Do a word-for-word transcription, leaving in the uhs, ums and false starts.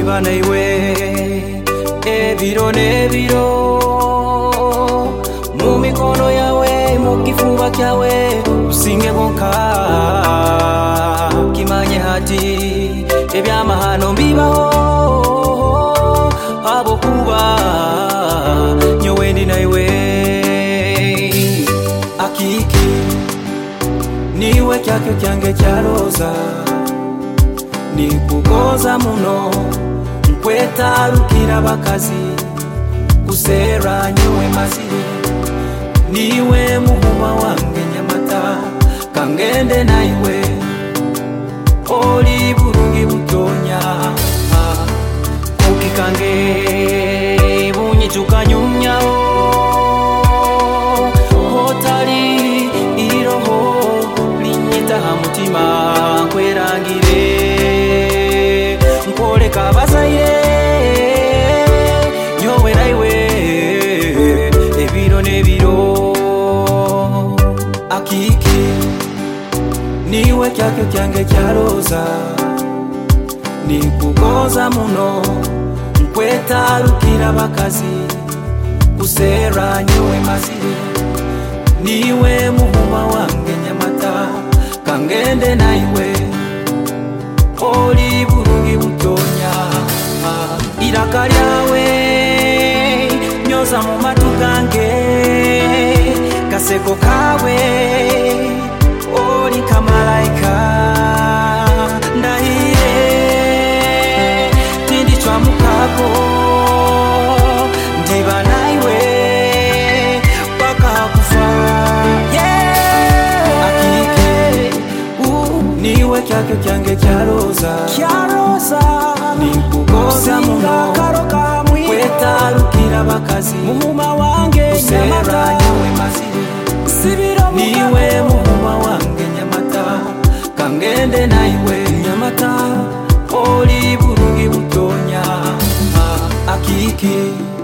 ndiba naiwe ebiro nebiro mu mikono yawe mu kifuba kyawe usinge bonka kimanye hati ebyamahano mbibaho abo kuba nyowe ndi naiwe akiki niwe kyakyo kyange kyaroza nikugoza muno nkwetarukira bakazi kusera nyowe maziri niwe muhuma wange nyamata kangende naiwe oli burungi butonya ukikange bunyichuka nyumyao hotali iroho linyita hamutima kwerangire nkole kabazaye nyowe naiwe ebiro nebiro akiki niwe kyakyo kyange kyaroza nikugoza muno nkwetarukira bakazi kusera nyowe maziri niwe muhuma wange nyamata kangende naiwe oli burungi butonya iraka lyawe nyoza mu matu gange kaseko kawe oli kamalaika ndahire tindi chwa mukako ndiba naiwe paka kufa yeah akike uh, niwe kyakyo kyange kyaroza kyaroza nikugoza muno karoka mwi kwetarukira bakazi muhuma wange nyamata nyowe maziri sibiro niwe muhuma wange nyamata kangende naiwe nyamata oli burungi butonya akiki